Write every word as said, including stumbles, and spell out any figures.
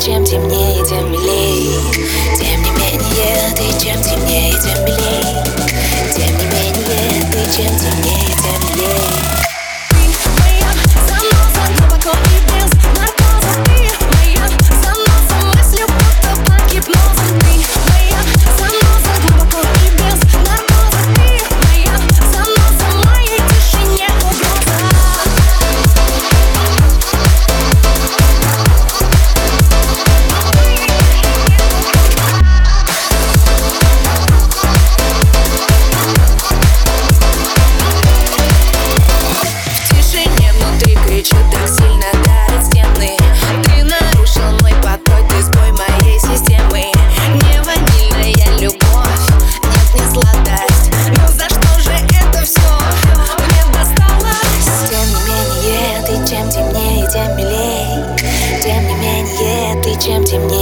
чем темнее, тем милей. Тем не менее, ты чем темнее, тем милей. Тем не менее, ты чем темнее, тем милей. Ты моя заноза, глубоко и без наркоза. Ты моя заноза, мыслью будто под гипнозом. Ты моя заноза, глубоко и без наркоза. Ты моя заноза, моей тишине угроза. Кричу так сильно, дарит стены. Ты нарушил мой покой, ты сбой моей системы. Не ванильная любовь, нет, не сладость. Ну за что же это все мне досталось? Тем не менее, ты чем темнее, тем милей. Тем не менее, ты чем темнее.